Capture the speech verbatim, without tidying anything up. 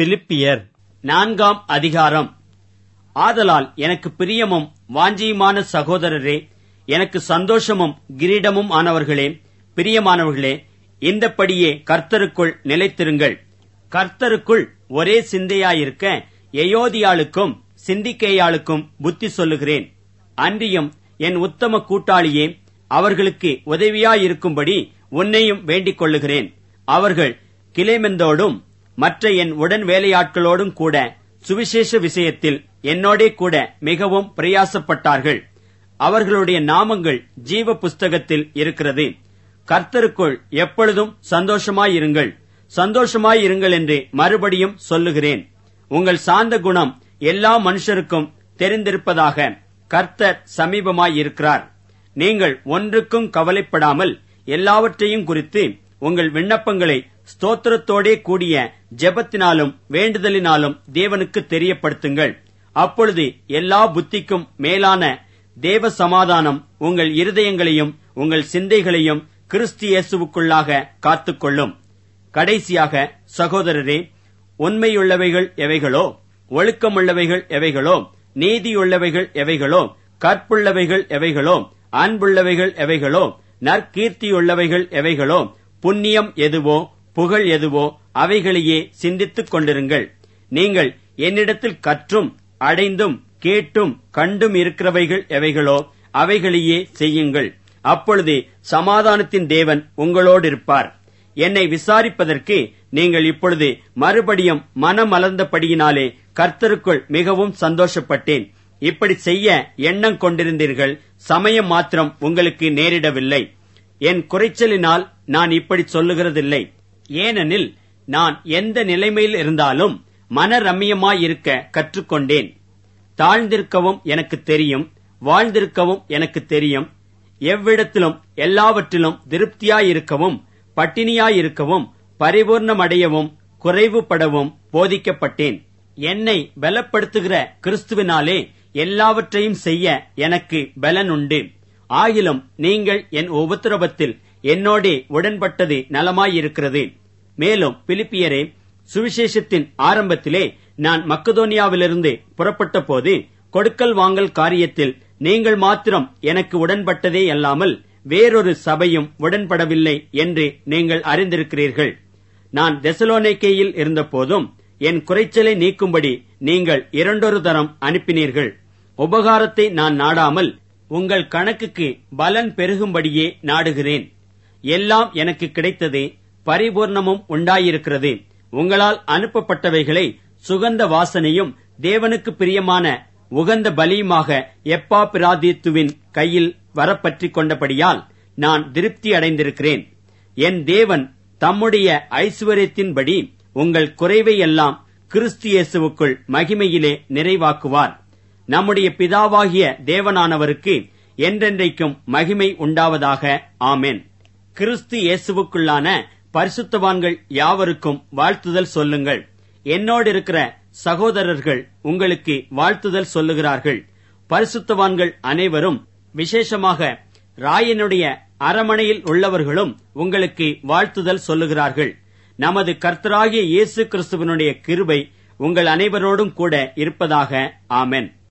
பிலிப்பியர் நான்காம் அதிகாரம். ஆதலால் எனக்கு பிரியமும் வாஞ்சியுமான சகோதரரே, எனக்கு சந்தோஷமும் கிரீடமும் ஆனவர்களே, பிரியமானவர்களே, இந்தப்படியே கர்த்தருக்குள் நிலைத்திருங்கள். கர்த்தருக்குள் ஒரே சிந்தையாயிருக்க எயோதியாளுக்கும் சிந்திக்கேயாளுக்கும் புத்தி சொல்லுகிறேன். அன்றியும் என் உத்தம கூட்டாளியே, அவர்களுக்கு உதவியாயிருக்கும்படி உன்னையும் வேண்டிக் கொள்ளுகிறேன். அவர்கள் கிலேமெந்தோடும் மற்ற என் உடன் வேலையாட்களோடும் கூட சுவிசேஷ விஷயத்தில் என்னோடே கூட மிகவும் பிரயாசப்பட்டார்கள். அவர்களுடைய நாமங்கள் ஜீவ புஸ்தகத்தில் இருக்கிறது. கர்த்தருக்குள் எப்பொழுதும் சந்தோஷமாயிருங்கள், சந்தோஷமாயிருங்கள் என்று மறுபடியும் சொல்லுகிறேன். உங்கள் சாந்த குணம் எல்லா மனுஷருக்கும் தெரிந்திருப்பதாக. கர்த்தர் சமீபமாயிருக்கிறார். நீங்கள் ஒன்றுக்கும் கவலைப்படாமல் எல்லாவற்றையும் குறித்து உங்கள் விண்ணப்பங்களை ஸ்தோத்திரத்தோடே கூடிய ஜெபத்தினாலும் வேண்டுதலினாலும் தேவனுக்கு தெரியப்படுத்துங்கள். அப்பொழுது எல்லா புத்திக்கும் மேலான தேவ சமாதானம் உங்கள் இருதயங்களையும் உங்கள் சிந்தைகளையும் கிறிஸ்து இயேசுவுக்குள்ளாக காத்துக்கொள்ளும். கடைசியாக சகோதரரே, உண்மையுள்ளவைகள் எவைகளோ, ஒழுக்கமுள்ளவைகள் எவைகளோ, நீதியுள்ளவைகள் எவைகளோ, கற்புள்ளவைகள் எவைகளோ, அன்புள்ளவைகள் எவைகளோ, நற்கீர்த்தியுள்ளவைகள் எவைகளோ, புண்ணியம் எதுவோ, புகழ் எதுவோ, அவைகளையே சிந்தித்துக் கொண்டிருங்கள். நீங்கள் என்னிடத்தில் கற்றும் அடைந்தும் கேட்டும் கண்டும் இருக்கிறவைகள் எவைகளோ அவைகளையே செய்யுங்கள். அப்பொழுது சமாதானத்தின் தேவன் உங்களோடு இருப்பார். என்னை விசாரிப்பதற்கு நீங்கள் இப்பொழுது மறுபடியும் மனமலர்ந்தபடியினாலே கர்த்தருக்குள் மிகவும் சந்தோஷப்பட்டேன். இப்படி செய்ய எண்ணம் கொண்டிருந்தீர்கள், சமயம் மாத்திரம் உங்களுக்கு நேரிடவில்லை. என் குறைச்சலினால் நான் இப்படி சொல்லுகிறதில்லை. ஏனெனில் நான் எந்த நிலைமையில் இருந்தாலும் மனரம்மியமாயிருக்க கற்றுக்கொண்டேன். தாழ்ந்திருக்கவும் எனக்கு தெரியும், வாழ்ந்திருக்கவும் எனக்கு தெரியும். எவ்விடத்திலும் எல்லாவற்றிலும் திருப்தியாயிருக்கவும் பட்டினியாயிருக்கவும் பரிபூர்ணமடையவும் குறைவுபடவும் போதிக்கப்பட்டேன். என்னை பலப்படுத்துகிற கிறிஸ்துவினாலே எல்லாவற்றையும் செய்ய எனக்கு பலன் உண்டு. ஆகிலும் நீங்கள் என் உபத்திரவத்தில் என்னோடே உடன்பட்டது நலமாயிருக்கிறது. மேலும் பிலிப்பியரே, சுவிசேஷத்தின் ஆரம்பத்திலே நான் மக்கதோனியாவிலிருந்து புறப்பட்ட போது கொடுக்கல் வாங்கல் காரியத்தில் நீங்கள் மாத்திரம் எனக்கு உடன்பட்டதே அல்லாமல் வேறொரு சபையும் உடன்படவில்லை என்று நீங்கள் அறிந்திருக்கிறீர்கள். நான் தெசலோனிக்கேயில் இருந்த போதும் என் குறைச்சலை நீக்கும்படி நீங்கள் இரண்டொரு தரம் அனுப்பினீர்கள். உபகாரத்தை நான் நாடாமல் உங்கள் கணக்குக்கு பலன் பெருகும்படியே நாடுகிறேன். எல்லாம் எனக்கு கிடைத்தது, பரிபூர்ணமும் உண்டாயிருக்கிறது. உங்களால் அனுப்பப்பட்டவைகளை சுகந்த வாசனையும் தேவனுக்கு பிரியமான உகந்த பலியுமாக எப்பாப்பிராதீத்துவின் கையில் வரப்பற்றிக் கொண்டபடியால் நான் திருப்தி அடைந்திருக்கிறேன். என் தேவன் தம்முடைய ஐசுவரியத்தின்படி உங்கள் குறைவை எல்லாம் கிறிஸ்து இயேசுவுக்குள் மகிமையிலே நிறைவாக்குவார். நம்முடைய பிதாவாகிய தேவனானவருக்கு என்றென்றைக்கும் மகிமை உண்டாவதாக. ஆமென். கிறிஸ்து இயேசுவுக்குள்ளான பரிசுத்தவான்கள் யாவருக்கும் வாழ்த்துதல் சொல்லுங்கள். என்னோடு இருக்கிற சகோதரர்கள் உங்களுக்கு வாழ்த்துதல் சொல்லுகிறார்கள். பரிசுத்தவான்கள் அனைவரும், விசேஷமாக ராயனுடைய அரமனையில் உள்ளவர்களும் உங்களுக்கு வாழ்த்துதல் சொல்லுகிறார்கள். நமது கர்த்தராகிய இயேசு கிறிஸ்துவினுடைய கிருபை உங்கள் அனைவரோடும் கூட இருப்பதாக. ஆமென்.